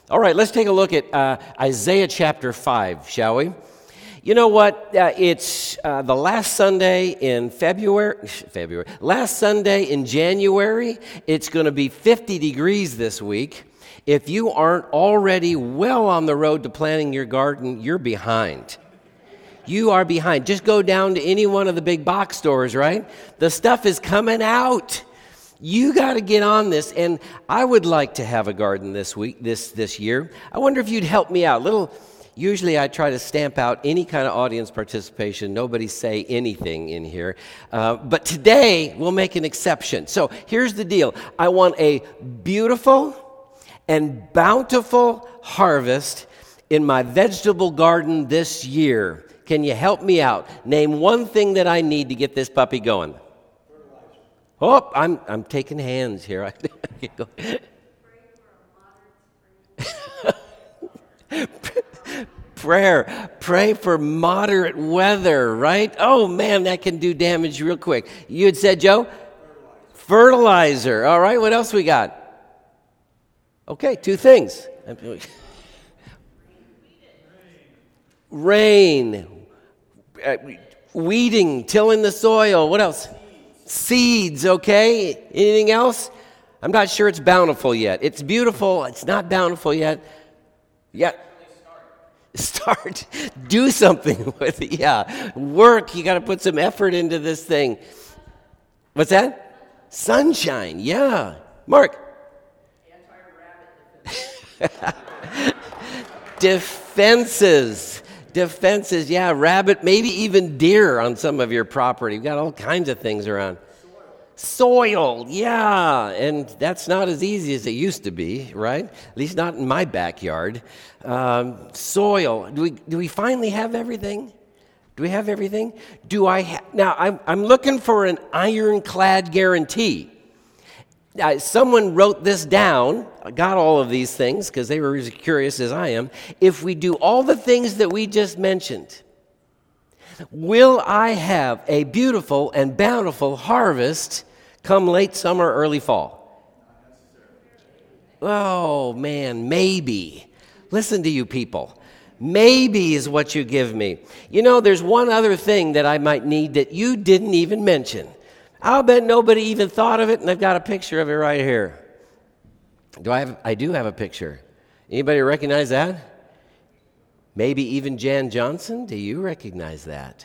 All right, let's take a look at Isaiah chapter 5, shall we? You know what? It's the last Sunday in February. Last Sunday in January. It's going to be 50 degrees this week. If you aren't already well on the road to planting your garden, you're behind. You are behind. Just go down to any one of the big box stores, right? The stuff is coming out. You got to get on this, and I would like to have a garden this week, this year. I wonder if you'd help me out. Usually I try to stamp out any kind of audience participation. Nobody say anything in here. But today we'll make an exception. So here's the deal. I want a beautiful and bountiful harvest in my vegetable garden this year. Can you help me out? Name one thing that I need to get this puppy going. Oh, I'm taking hands here. Pray for moderate weather, right? Oh man, that can do damage real quick. You had said, Joe? Fertilizer. All right, what else we got? Okay, two things. Rain. Weeding, tilling the soil. What else? Seeds, okay? Anything else? I'm not sure it's bountiful yet. It's beautiful. It's not bountiful yet. Yeah. Start. Do something with it. Yeah. Work. You got to put some effort into this thing. What's that? Sunshine. Yeah. Mark. Anti-rabbit defenses. Defenses, yeah, rabbit, maybe even deer on some of your property. You've got all kinds of things around. Soil, yeah, and that's not as easy as it used to be, right? At least not in my backyard. Soil, do we finally have everything? Do we have everything? Now, I'm looking for an ironclad guarantee. Someone wrote this down, got all of these things because they were as curious as I am. If we do all the things that we just mentioned, will I have a beautiful and bountiful harvest come late summer, early fall? Oh, man, maybe. Listen to you people. Maybe is what you give me. You know, there's one other thing that I might need that you didn't even mention. I'll bet nobody even thought of it, and I've got a picture of it right here. I do have a picture. Anybody recognize that? Maybe even Jan Johnson? Do you recognize that?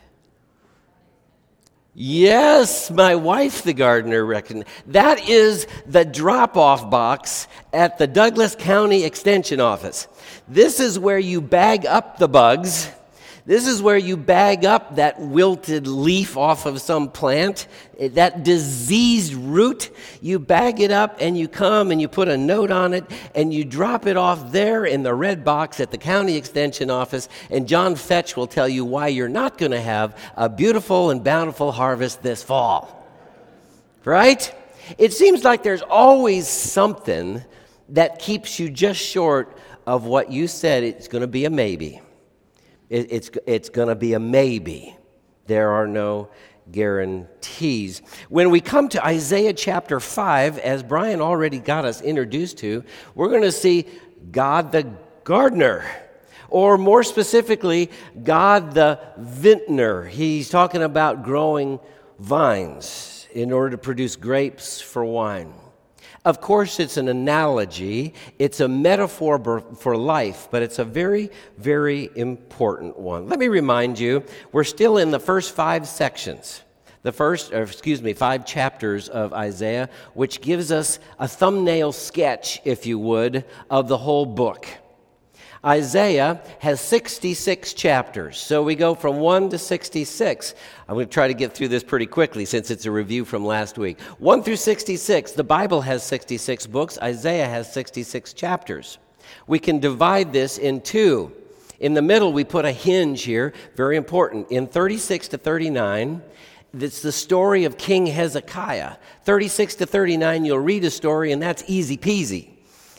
Yes, my wife, the gardener, recognized. That is the drop-off box at the Douglas County Extension Office. This is where you bag up the bugs. This is where you bag up that wilted leaf off of some plant, that diseased root. You bag it up and you come and you put a note on it and you drop it off there in the red box at the county extension office, and John Fetch will tell you why you're not going to have a beautiful and bountiful harvest this fall. Right? It seems like there's always something that keeps you just short of what you said it's going to be a maybe. It's going to be a maybe. There are no guarantees. When we come to Isaiah chapter 5, as Brian already got us introduced to, we're going to see God the gardener, or more specifically, God the vintner. He's talking about growing vines in order to produce grapes for wine. Of course, it's an analogy. It's a metaphor for life, but it's a very, very important one. Let me remind you, we're still in the first 5 sections. 5 chapters of Isaiah, which gives us a thumbnail sketch, if you would, of the whole book. Isaiah has 66 chapters, so we go from 1 to 66. I'm going to try to get through this pretty quickly since it's a review from last week. 1 through 66, the Bible has 66 books. Isaiah has 66 chapters. We can divide this in 2. In the middle, we put a hinge here, very important. In 36 to 39, it's the story of King Hezekiah. 36 to 39, you'll read a story, and that's easy peasy.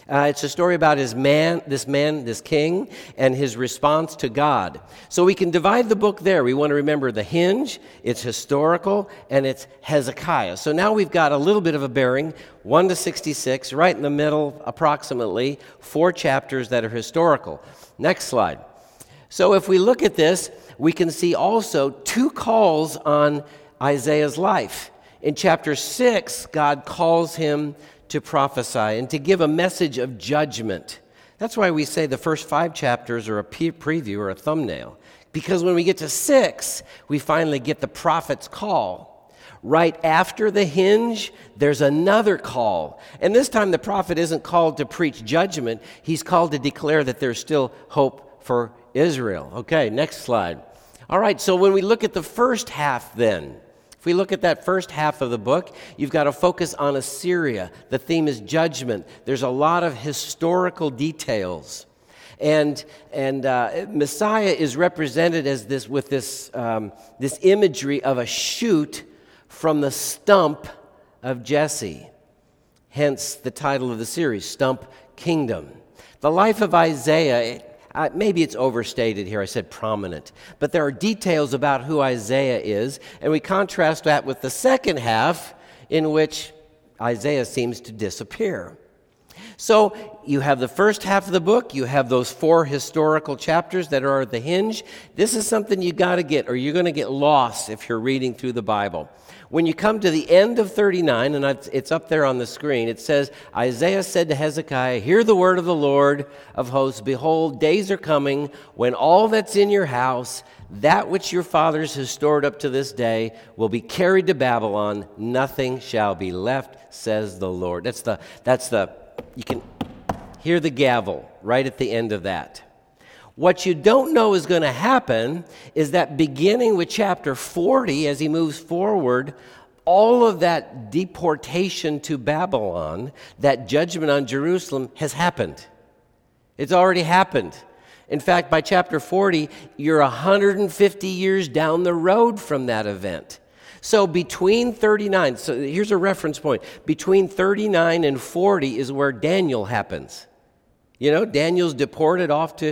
It's a story about this king, and his response to God. So we can divide the book there. We want to remember the hinge, it's historical, and it's Hezekiah. So now we've got a little bit of a bearing, 1 to 66, right in the middle, approximately, 4 chapters that are historical. Next slide. So if we look at this, we can see also 2 calls on Isaiah's life. In chapter 6, God calls him to prophesy and to give a message of judgment. That's why we say the first 5 chapters are a preview or a thumbnail. Because when we get to 6, we finally get the prophet's call. Right after the hinge, there's another call. And this time the prophet isn't called to preach judgment. He's called to declare that there's still hope for Israel. Okay, next slide. All right, so when we look at the first half then, if we look at that first half of the book, you've got to focus on Assyria. The theme is judgment. There's a lot of historical details. And Messiah is represented as this with this imagery of a shoot from the stump of Jesse. Hence the title of the series, Stump Kingdom. The life of Isaiah, maybe it's overstated here, I said prominent, but there are details about who Isaiah is, and we contrast that with the second half in which Isaiah seems to disappear. So you have the first half of the book, you have those 4 historical chapters that are at the hinge. This is something you got to get, or you're going to get lost if you're reading through the Bible. When you come to the end of 39, and it's up there on the screen, it says, Isaiah said to Hezekiah, hear the word of the Lord of hosts. Behold, days are coming when all that's in your house, that which your fathers have stored up to this day, will be carried to Babylon. Nothing shall be left, says the Lord. You can hear the gavel right at the end of that. What you don't know is going to happen is that beginning with chapter 40, as he moves forward, all of that deportation to Babylon, that judgment on Jerusalem, has happened. It's already happened. In fact, by chapter 40, you're 150 years down the road from that event. So between 39, so here's a reference point. Between 39 and 40 is where Daniel happens. You know, Daniel's deported off to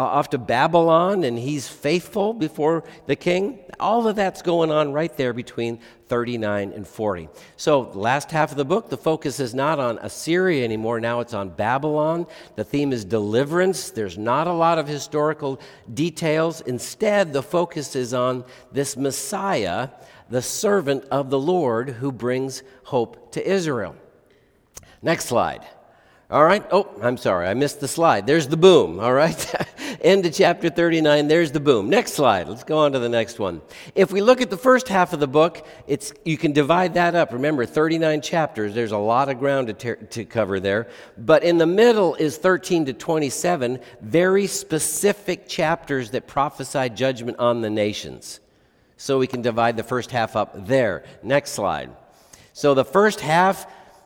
Babylon, and he's faithful before the king. All of that's going on right there between 39 and 40. So the last half of the book, the focus is not on Assyria anymore. Now it's on Babylon. The theme is deliverance. There's not a lot of historical details. Instead, the focus is on this Messiah, the servant of the Lord who brings hope to Israel. Next slide. All right. Oh, I'm sorry. I missed the slide. There's the boom. All right. End of chapter 39. There's the boom. Next slide. Let's go on to the next one. If we look at the first half of the book, you can divide that up. Remember, 39 chapters. There's a lot of ground to cover there. But in the middle is 13 to 27, very specific chapters that prophesy judgment on the nations. So we can divide the first half up there. Next slide. So the first half,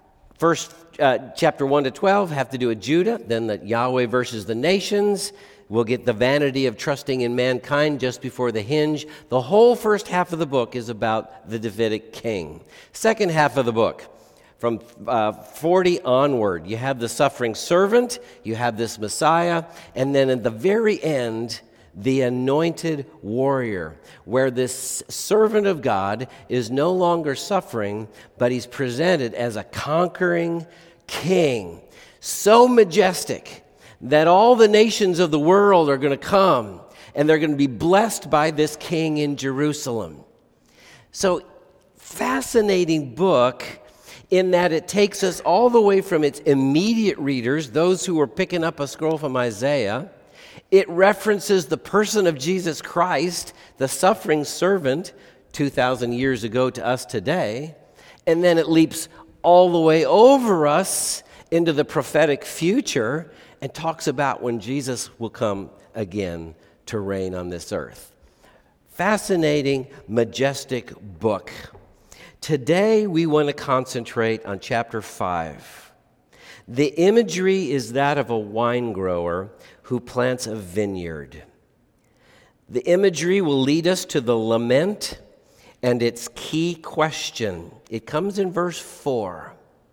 chapter 1 to 12 have to do with Judah, then the Yahweh versus the nations. We'll get the vanity of trusting in mankind just before the hinge. The whole first half of the book is about the Davidic king. Second half of the book, from 40 onward, you have the suffering servant, you have this Messiah, and then at the very end, the anointed warrior, where this servant of God is no longer suffering, but he's presented as a conquering king, so majestic that all the nations of the world are going to come and they're going to be blessed by this king in Jerusalem. So, fascinating book in that it takes us all the way from its immediate readers, those who were picking up a scroll from Isaiah. It references the person of Jesus Christ, the suffering servant, 2,000 years ago to us today. And then it leaps all the way over us into the prophetic future and talks about when Jesus will come again to reign on this earth. Fascinating, majestic book. Today we want to concentrate on chapter 5. The imagery is that of a wine grower who plants a vineyard. The imagery will lead us to the lament and its key question. It comes in verse 4.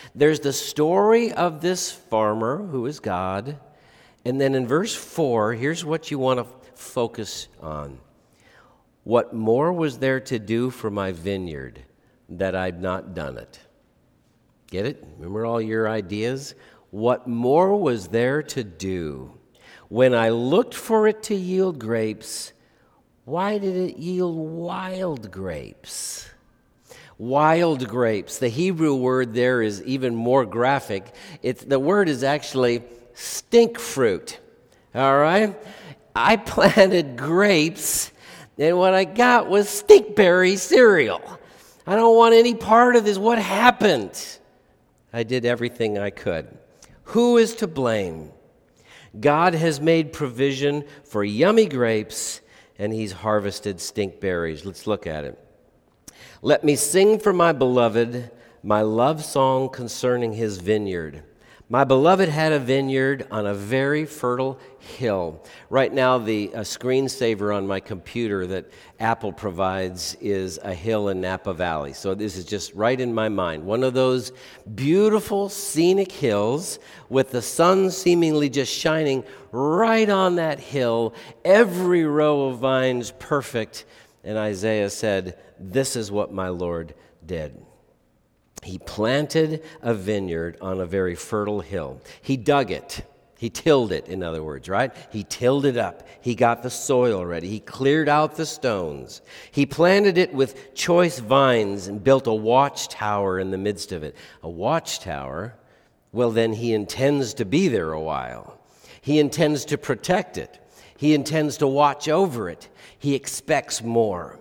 There's the story of this farmer who is God. And then in verse 4, here's what you want to focus on. What more was there to do for my vineyard that I'd not done it? Get it? Remember all your ideas? What more was there to do? When I looked for it to yield grapes, why did it yield wild grapes? Wild grapes. The Hebrew word there is even more graphic. The word is actually stink fruit. All right? I planted grapes, and what I got was stinkberry cereal. I don't want any part of this. What happened? I did everything I could. Who is to blame? God has made provision for yummy grapes, and he's harvested stinkberries. Let's look at it. Let me sing for my beloved my love song concerning his vineyard. My beloved had a vineyard on a very fertile hill. Right now, the screensaver on my computer that Apple provides is a hill in Napa Valley. So this is just right in my mind. One of those beautiful scenic hills with the sun seemingly just shining right on that hill. Every row of vines perfect. And Isaiah said, this is what my Lord did. He planted a vineyard on a very fertile hill. He dug it. He tilled it, in other words, right? He tilled it up. He got the soil ready. He cleared out the stones. He planted it with choice vines and built a watchtower in the midst of it. A watchtower? Well, then he intends to be there a while. He intends to protect it. He intends to watch over it. He expects more.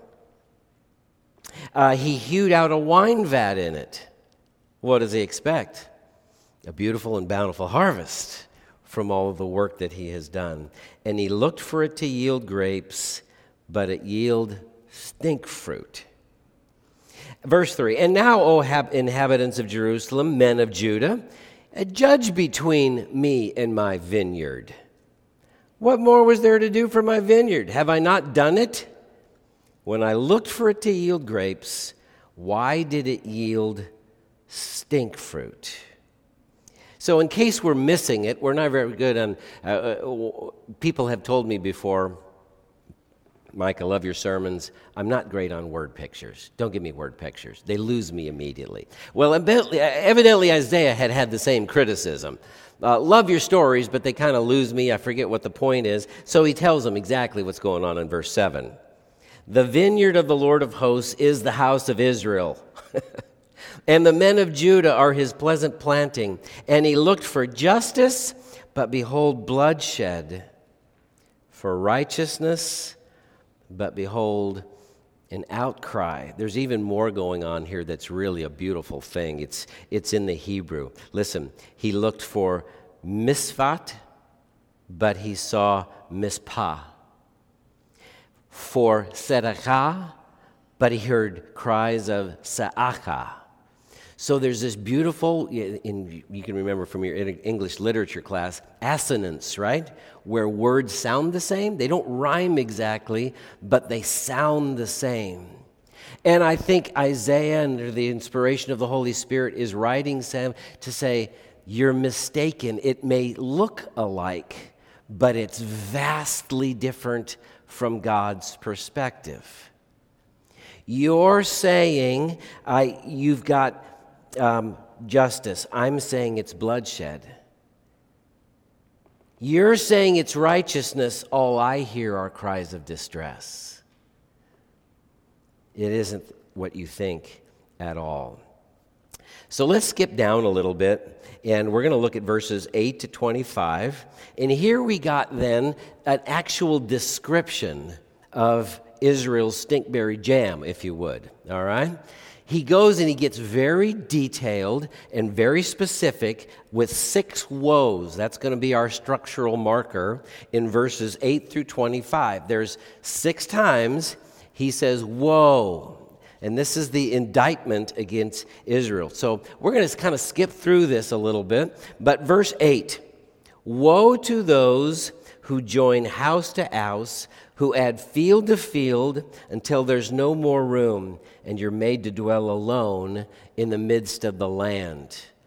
He hewed out a wine vat in it. What does he expect? A beautiful and bountiful harvest from all of the work that he has done. And he looked for it to yield grapes, but it yielded stink fruit. Verse 3, and now, O inhabitants of Jerusalem, men of Judah, judge between me and my vineyard. What more was there to do for my vineyard? Have I not done it? When I looked for it to yield grapes, why did it yield stink fruit? So in case we're missing it, we're not very good on, people have told me before, Mike, I love your sermons. I'm not great on word pictures. Don't give me word pictures. They lose me immediately. Well, evidently Isaiah had the same criticism. Love your stories, but they kind of lose me. I forget what the point is. So he tells them exactly what's going on in verse 7. The vineyard of the Lord of hosts is the house of Israel. And the men of Judah are his pleasant planting. And he looked for justice, but behold, bloodshed. For righteousness, but behold, an outcry. There's even more going on here that's really a beautiful thing. It's in the Hebrew. Listen, he looked for misfat, but he saw mispah. For tzedakah, but he heard cries of sa'acha. So there's this beautiful, you can remember from your English literature class, assonance, right? Where words sound the same. They don't rhyme exactly, but they sound the same. And I think Isaiah, under the inspiration of the Holy Spirit, is writing to say, you're mistaken. It may look alike, but it's vastly different from God's perspective. You're saying you've got justice. I'm saying it's bloodshed. You're saying it's righteousness. All I hear are cries of distress. It isn't what you think at all. So let's skip down a little bit, and we're going to look at verses 8 to 25. And here we got then an actual description of Israel's stinkberry jam, if you would. All right? He goes and he gets very detailed and very specific with 6 woes. That's going to be our structural marker in verses 8 through 25. There's 6 times he says, woe. And this is the indictment against Israel. So we're going to kind of skip through this a little bit. But verse 8, woe to those who join house to house, who add field to field until there's no more room, and you're made to dwell alone in the midst of the land.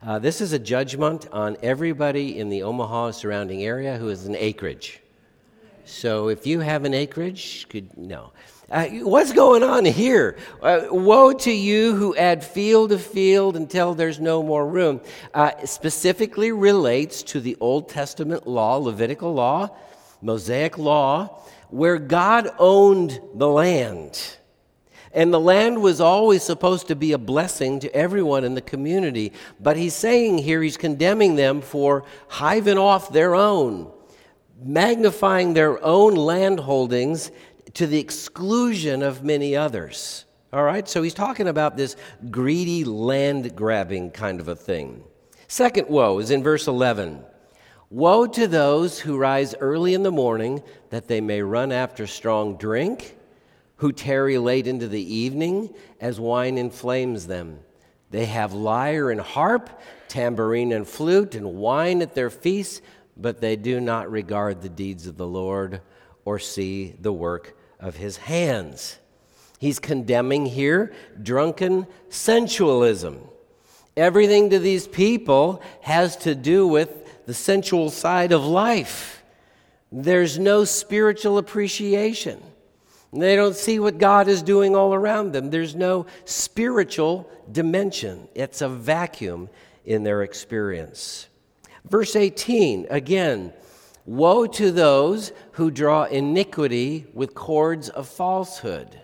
This is a judgment on everybody in the Omaha surrounding area who is an acreage. So if you have an acreage, no. What's going on here? Woe to you who add field to field until there's no more room. Specifically relates to the Old Testament law, Levitical law, Mosaic law, where God owned the land. And the land was always supposed to be a blessing to everyone in the community. But he's saying here, he's condemning them for hiving off their own, magnifying their own land holdings to the exclusion of many others. All right, so he's talking about this greedy land grabbing kind of a thing. Second woe is in verse 11. Woe to those who rise early in the morning that they may run after strong drink, who tarry late into the evening as wine inflames them. They have lyre and harp, tambourine and flute, and wine at their feasts, but they do not regard the deeds of the Lord or see the work of his hands. He's condemning here drunken sensualism. Everything to these people has to do with the sensual side of life. There's no spiritual appreciation. They don't see what God is doing all around them. There's no spiritual dimension. It's a vacuum in their experience. Verse 18, again, woe to those who draw iniquity with cords of falsehood.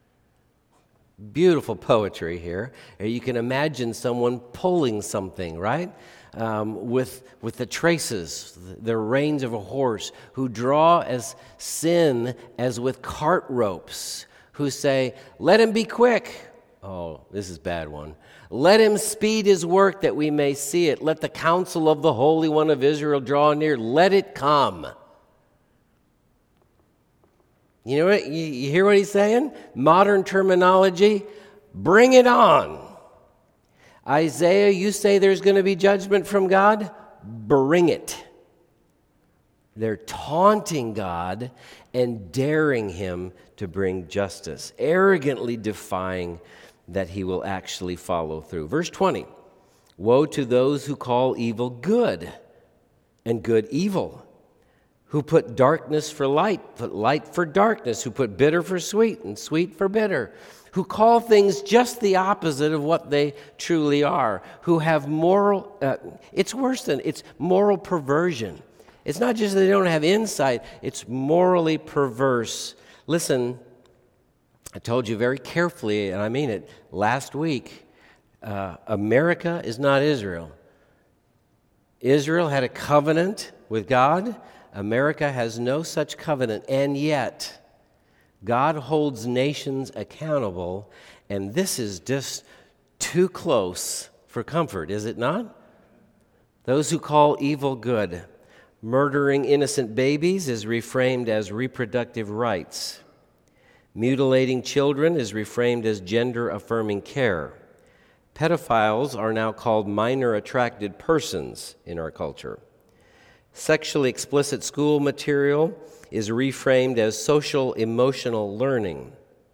Beautiful poetry here. You can imagine someone pulling something, right? With the traces, the reins of a horse, who draw as sin as with cart ropes, who say, let him be quick. Oh, this is a bad one. Let him speed his work that we may see it. Let the counsel of the Holy One of Israel draw near. Let it come. You know what? You hear what he's saying? Modern terminology. Bring it on. Isaiah, you say there's going to be judgment from God? Bring it. They're taunting God and daring him to bring justice, arrogantly defying that he will actually follow through. Verse 20, woe to those who call evil good and good evil, who put darkness for light, put light for darkness, who put bitter for sweet and sweet for bitter, who call things just the opposite of what they truly are, who have moral, it's worse than, it's moral perversion. It's not just that they don't have insight, it's morally perverse. Listen, I told you very carefully, and I mean it, last week, America is not Israel. Israel had a covenant with God. America has no such covenant, and yet God holds nations accountable, and this is just too close for comfort, is it not? Those who call evil good. Murdering innocent babies is reframed as reproductive rights. Mutilating children is reframed as gender-affirming care. Pedophiles are now called minor-attracted persons in our culture. Sexually explicit school material is reframed as social-emotional learning.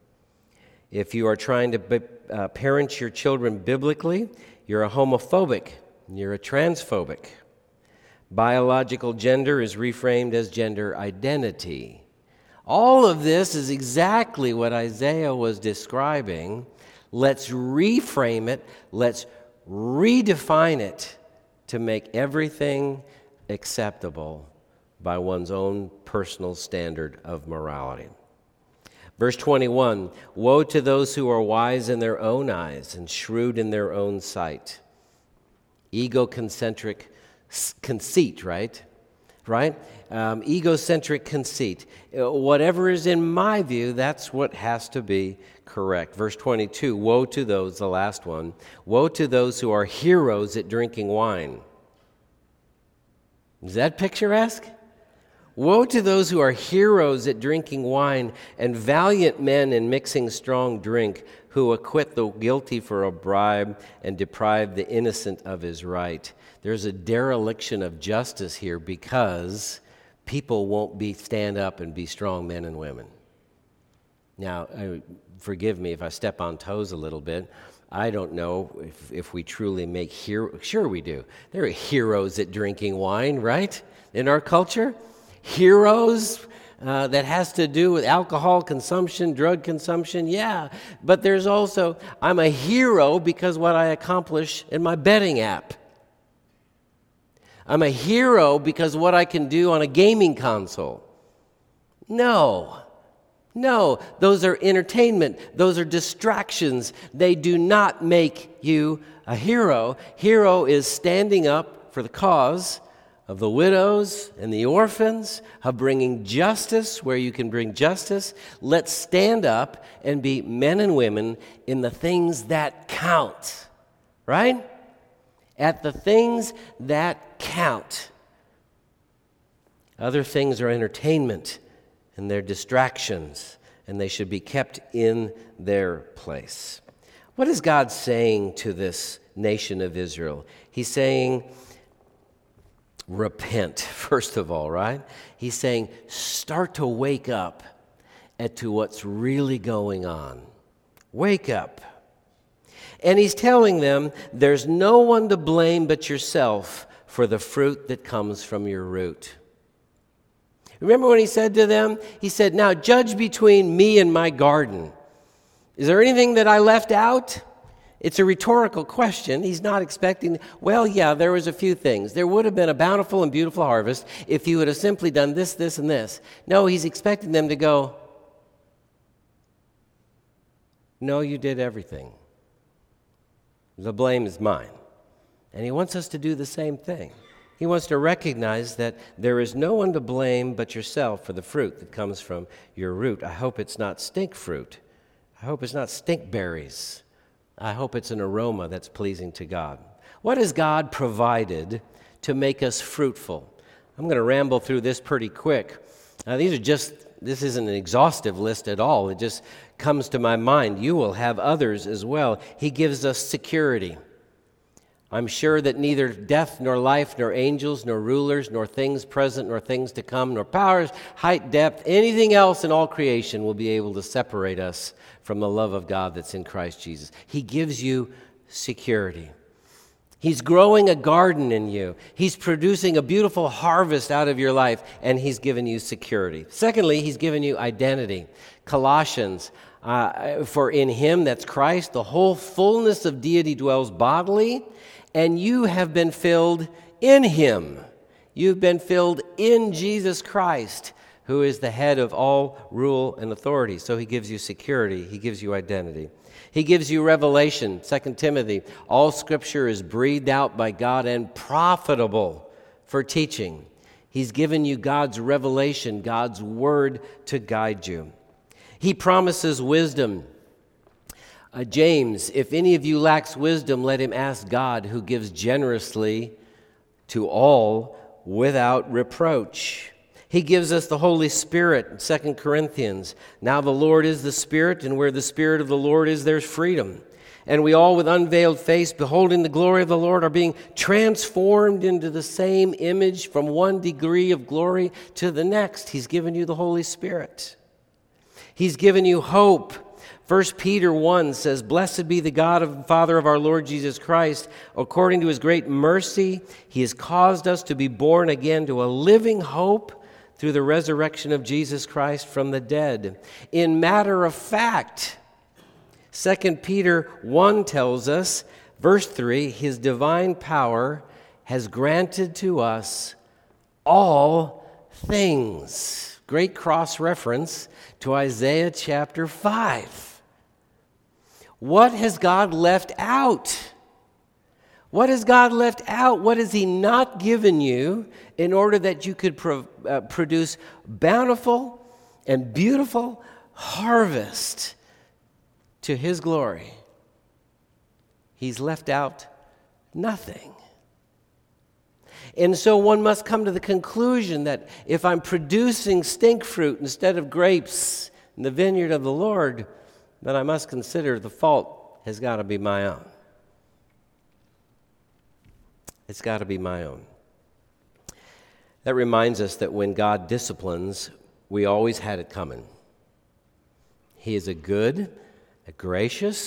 If you are trying to parent your children biblically, you're a homophobic, you're a transphobic. Biological gender is reframed as gender identity. All of this is exactly what Isaiah was describing. Let's reframe it, let's redefine it to make everything acceptable by one's own personal standard of morality. Verse 21, woe to those who are wise in their own eyes and shrewd in their own sight. Egocentric conceit, right? Egocentric conceit. Whatever is in my view, that's what has to be correct. Verse 22, woe to those, the last one, woe to those who are heroes at drinking wine. Is that picturesque? Woe to those who are heroes at drinking wine and valiant men in mixing strong drink, who acquit the guilty for a bribe and deprive the innocent of his right. There's a dereliction of justice here because people won't stand up and be strong men and women. Now, forgive me if I step on toes a little bit. I don't know if we truly make heroes. Sure we do. There are heroes at drinking wine, right? In our culture. Heroes that has to do with alcohol consumption, drug consumption, yeah. But there's also, I'm a hero because what I accomplish in my betting app. I'm a hero because what I can do on a gaming console. No, those are entertainment. Those are distractions. They do not make you a hero. Hero is standing up for the cause of the widows and the orphans, of bringing justice where you can bring justice. Let's stand up and be men and women in the things that count, right? At the things that count. Other things are entertainment, and they're distractions, and they should be kept in their place. What is God saying to this nation of Israel? He's saying, repent, first of all, right? He's saying, start to wake up to what's really going on. Wake up. And he's telling them, there's no one to blame but yourself for the fruit that comes from your root. Remember when he said to them, he said, now judge between me and my garden. Is there anything that I left out? It's a rhetorical question. He's not expecting, well, yeah, there was a few things. There would have been a bountiful and beautiful harvest if you would have simply done this, this, and this. No, he's expecting them to go, no, you did everything. The blame is mine. And he wants us to do the same thing. He wants to recognize that there is no one to blame but yourself for the fruit that comes from your root. I hope it's not stink fruit. I hope it's not stink berries. I hope it's an aroma that's pleasing to God. What has God provided to make us fruitful? I'm going to ramble through this pretty quick. This isn't an exhaustive list at all. It just comes to my mind. You will have others as well. He gives us security. I'm sure that neither death, nor life, nor angels, nor rulers, nor things present, nor things to come, nor powers, height, depth, anything else in all creation will be able to separate us from the love of God that's in Christ Jesus. He gives you security. He's growing a garden in you. He's producing a beautiful harvest out of your life, and he's given you security. Secondly, he's given you identity. Colossians, for in him, that's Christ, the whole fullness of deity dwells bodily, and you have been filled in him. You've been filled in Jesus Christ, who is the head of all rule and authority. So he gives you security. He gives you identity. He gives you revelation. 2 Timothy, all Scripture is breathed out by God and profitable for teaching. He's given you God's revelation, God's word to guide you. He promises wisdom. James, if any of you lacks wisdom, let him ask God, who gives generously to all without reproach. He gives us the Holy Spirit in 2 Corinthians. Now the Lord is the Spirit, and where the Spirit of the Lord is, there's freedom. And we all with unveiled face, beholding the glory of the Lord, are being transformed into the same image from one degree of glory to the next. He's given you the Holy Spirit. He's given you hope. 1 Peter 1 says, blessed be the God and Father of our Lord Jesus Christ. According to his great mercy, he has caused us to be born again to a living hope through the resurrection of Jesus Christ from the dead. In matter of fact, 2 Peter 1 tells us, verse 3, his divine power has granted to us all things. Great cross-reference to Isaiah chapter 5. What has God left out? What has God left out? What has he not given you in order that you could produce bountiful and beautiful harvest to his glory? He's left out nothing. And so one must come to the conclusion that if I'm producing stink fruit instead of grapes in the vineyard of the Lord, then I must consider the fault has got to be my own. It's got to be my own. That reminds us that when God disciplines, we always had it coming. He is a good, a gracious,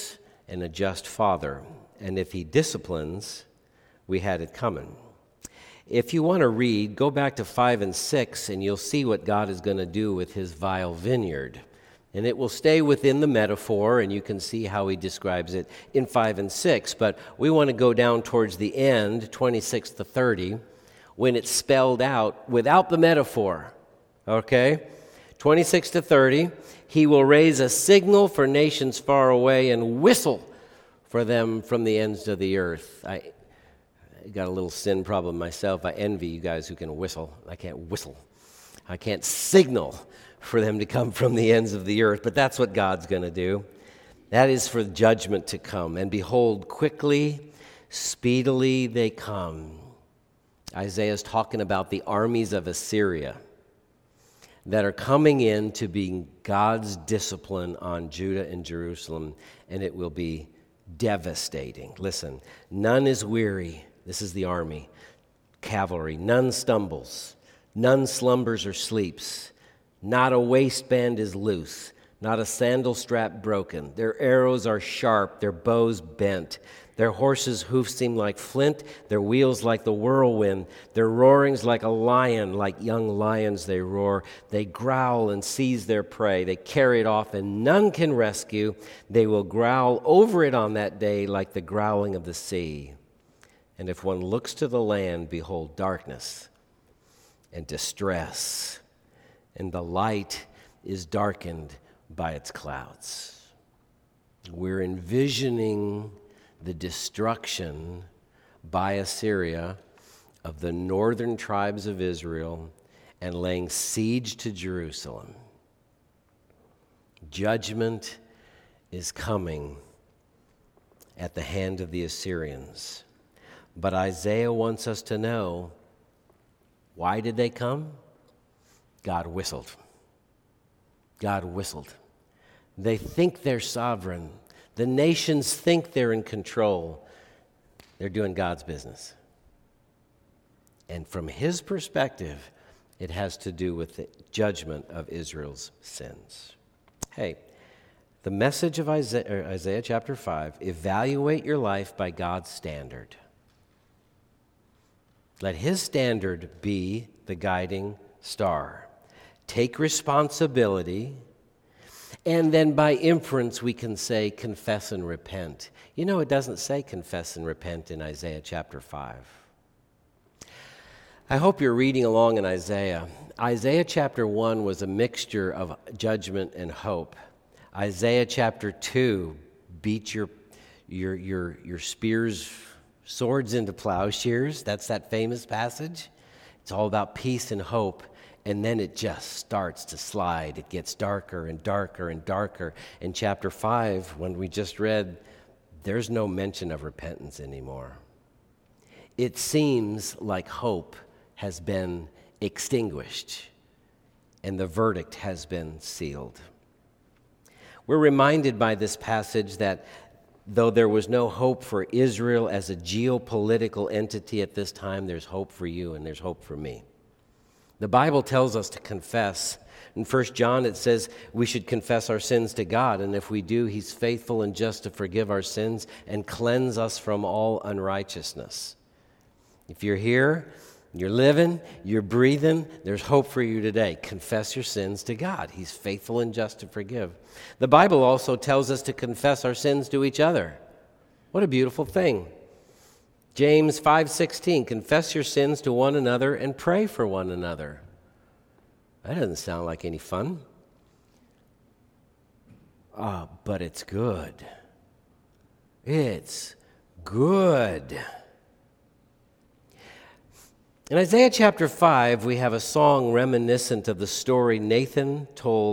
and a just father. And if he disciplines, we had it coming. If you want to read, go back to 5 and 6, and you'll see what God is going to do with his vile vineyard. And it will stay within the metaphor, and you can see how he describes it in 5 and 6. But we want to go down towards the end, 26 to 30, when it's spelled out without the metaphor. Okay? 26 to 30, he will raise a signal for nations far away and whistle for them from the ends of the earth. I got a little sin problem myself. I envy you guys who can whistle. I can't whistle. I can't signal for them to come from the ends of the earth, but that's what God's going to do. That is for judgment to come. And behold, quickly, speedily they come. Isaiah's talking about the armies of Assyria that are coming in to be God's discipline on Judah and Jerusalem, and it will be devastating. Listen, none is weary. This is the army, cavalry. None stumbles. None slumbers or sleeps. Not a waistband is loose. Not a sandal strap broken. Their arrows are sharp. Their bows bent. Their horses' hoofs seem like flint, their wheels like the whirlwind, their roarings like a lion, like young lions they roar. They growl and seize their prey. They carry it off, and none can rescue. They will growl over it on that day like the growling of the sea. And if one looks to the land, behold darkness and distress, and the light is darkened by its clouds. We're envisioning the destruction by Assyria of the northern tribes of Israel and laying siege to Jerusalem. Judgment is coming at the hand of the Assyrians. But Isaiah wants us to know, why did they come? God whistled. God whistled. They think they're sovereign. The nations think they're in control. They're doing God's business. And from his perspective, it has to do with the judgment of Israel's sins. Hey, the message of Isaiah chapter 5, evaluate your life by God's standard. Let his standard be the guiding star. Take responsibility. And then by inference, we can say, confess and repent. You know, it doesn't say confess and repent in Isaiah chapter 5. I hope you're reading along in Isaiah. Isaiah chapter 1 was a mixture of judgment and hope. Isaiah chapter 2 beat your spears, swords into plowshares. That's that famous passage. It's all about peace and hope. And then it just starts to slide. It gets darker and darker and darker. In chapter 5, when we just read, there's no mention of repentance anymore. It seems like hope has been extinguished and the verdict has been sealed. We're reminded by this passage that though there was no hope for Israel as a geopolitical entity at this time, there's hope for you and there's hope for me. The Bible tells us to confess. In 1 John, it says we should confess our sins to God, and if we do, he's faithful and just to forgive our sins and cleanse us from all unrighteousness. If you're here, you're living, you're breathing, there's hope for you today. Confess your sins to God. He's faithful and just to forgive. The Bible also tells us to confess our sins to each other. What a beautiful thing. James 5:16, confess your sins to one another and pray for one another. That doesn't sound like any fun. But it's good. It's good. In Isaiah chapter 5, we have a song reminiscent of the story Nathan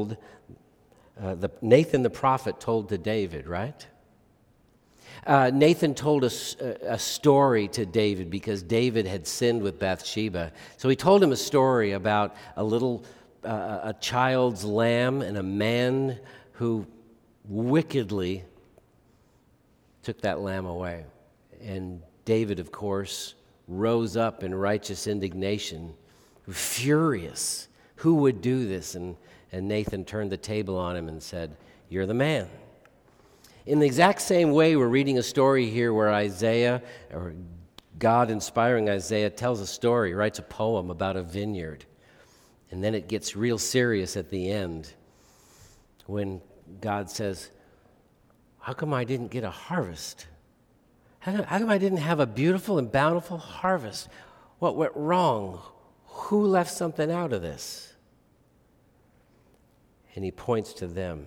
the prophet told to David, right? Nathan told a story to David because David had sinned with Bathsheba. So he told him a story about a child's lamb and a man who wickedly took that lamb away. And David, of course, rose up in righteous indignation, furious. Who would do this? And Nathan turned the table on him and said, "You're the man." In the exact same way, we're reading a story here where Isaiah, or God inspiring Isaiah, tells a story, writes a poem about a vineyard. And then it gets real serious at the end when God says, how come I didn't get a harvest? How come I didn't have a beautiful and bountiful harvest? What went wrong? Who left something out of this? And he points to them.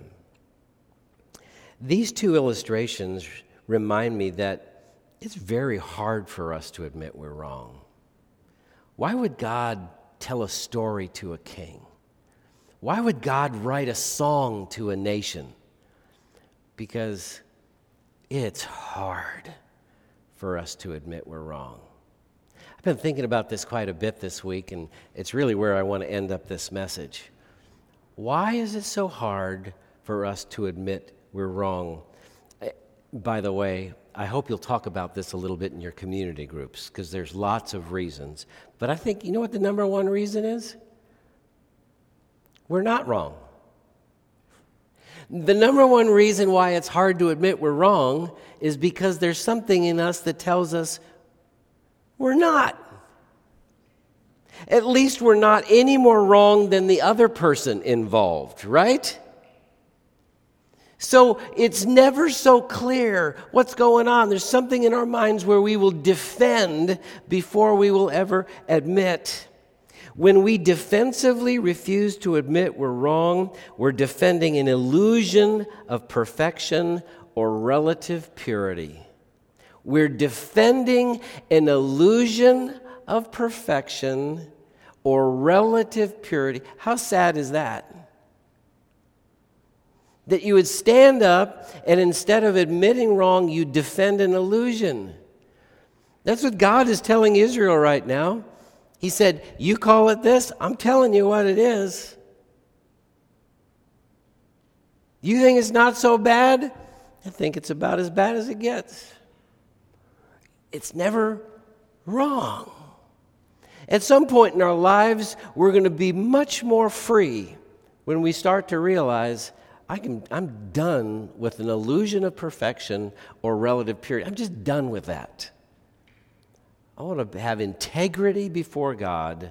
These two illustrations remind me that it's very hard for us to admit we're wrong. Why would God tell a story to a king? Why would God write a song to a nation? Because it's hard for us to admit we're wrong. I've been thinking about this quite a bit this week, and it's really where I want to end up this message. Why is it so hard for us to admit we're wrong? By the way, I hope you'll talk about this a little bit in your community groups, because there's lots of reasons. But I think, you know what the number one reason is? We're not wrong. The number one reason why it's hard to admit we're wrong is because there's something in us that tells us we're not. At least we're not any more wrong than the other person involved, right? So it's never so clear what's going on. There's something in our minds where we will defend before we will ever admit. When we defensively refuse to admit we're wrong, we're defending an illusion of perfection or relative purity. We're defending an illusion of perfection or relative purity. How sad is that? That you would stand up and instead of admitting wrong, you defend an illusion. That's what God is telling Israel right now. He said, you call it this, I'm telling you what it is. You think it's not so bad? I think it's about as bad as it gets. It's never wrong. At some point in our lives, we're going to be much more free when we start to realize I'm done with an illusion of perfection or relative purity. I'm just done with that. I want to have integrity before God.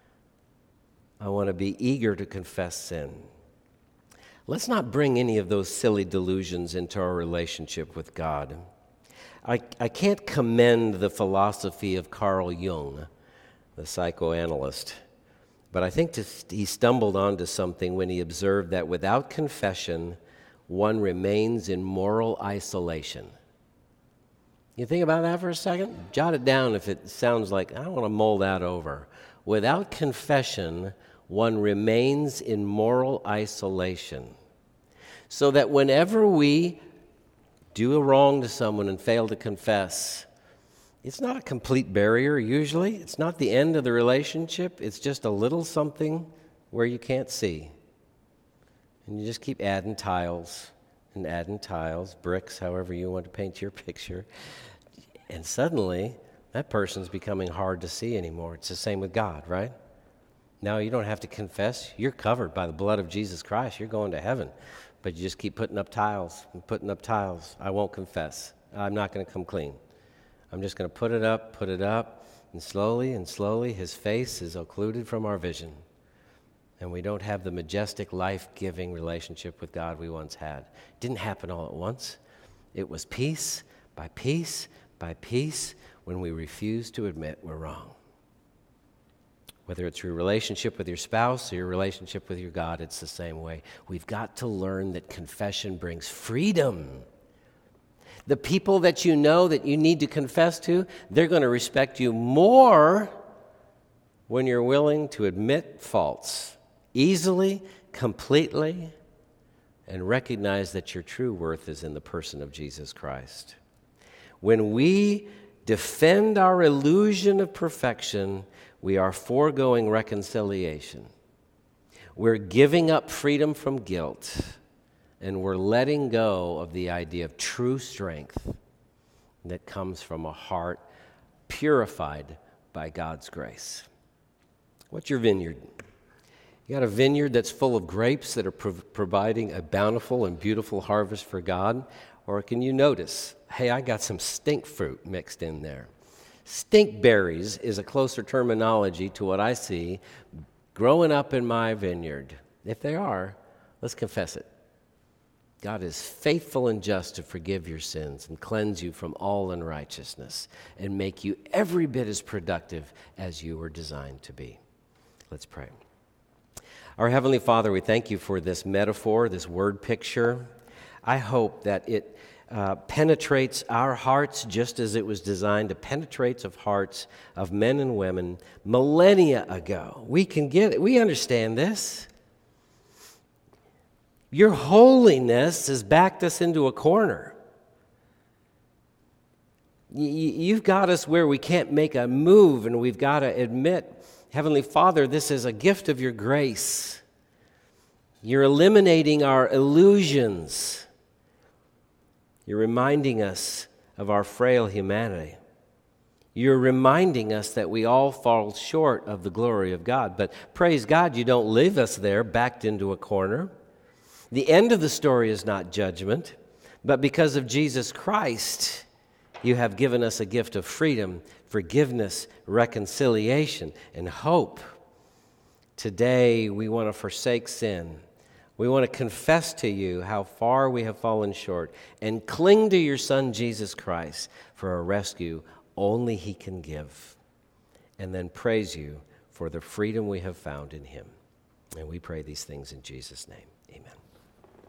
I want to be eager to confess sin. Let's not bring any of those silly delusions into our relationship with God. I can't commend the philosophy of Carl Jung, the psychoanalyst, but I think he stumbled onto something when he observed that without confession, one remains in moral isolation. You think about that for a second? Jot it down if it sounds like, I don't want to mull that over. Without confession, one remains in moral isolation. So that whenever we do a wrong to someone and fail to confess, it's not a complete barrier usually. It's not the end of the relationship. It's just a little something where you can't see. And you just keep adding tiles and adding tiles, bricks, however you want to paint your picture. And suddenly, that person's becoming hard to see anymore. It's the same with God, right? Now you don't have to confess. You're covered by the blood of Jesus Christ. You're going to heaven. But you just keep putting up tiles and putting up tiles. I won't confess. I'm not going to come clean. I'm just going to put it up, and slowly, his face is occluded from our vision. And we don't have the majestic, life-giving relationship with God we once had. It didn't happen all at once. It was piece by piece by piece when we refuse to admit we're wrong. Whether it's your relationship with your spouse or your relationship with your God, it's the same way. We've got to learn that confession brings freedom. The people that you know that you need to confess to, they're going to respect you more when you're willing to admit faults easily, completely, and recognize that your true worth is in the person of Jesus Christ. When we defend our illusion of perfection, we are foregoing reconciliation. We're giving up freedom from guilt, and we're letting go of the idea of true strength that comes from a heart purified by God's grace. What's your vineyard? You got a vineyard that's full of grapes that are providing a bountiful and beautiful harvest for God? Or can you notice, hey, I got some stink fruit mixed in there? Stink berries is a closer terminology to what I see growing up in my vineyard. If they are, let's confess it. God is faithful and just to forgive your sins and cleanse you from all unrighteousness and make you every bit as productive as you were designed to be. Let's pray. Our Heavenly Father, we thank you for this metaphor, this word picture. I hope that it penetrates our hearts just as it was designed to penetrate the hearts of men and women millennia ago. We can get it. We understand this. Your holiness has backed us into a corner. You've got us where we can't make a move, and we've got to admit, Heavenly Father, this is a gift of your grace. You're eliminating our illusions. You're reminding us of our frail humanity. You're reminding us that we all fall short of the glory of God. But praise God, you don't leave us there, backed into a corner. The end of the story is not judgment, but because of Jesus Christ, you have given us a gift of freedom, forgiveness, reconciliation, and hope. Today, we want to forsake sin. We want to confess to you how far we have fallen short and cling to your Son, Jesus Christ, for a rescue only He can give. And then praise you for the freedom we have found in Him. And we pray these things in Jesus' name. Amen.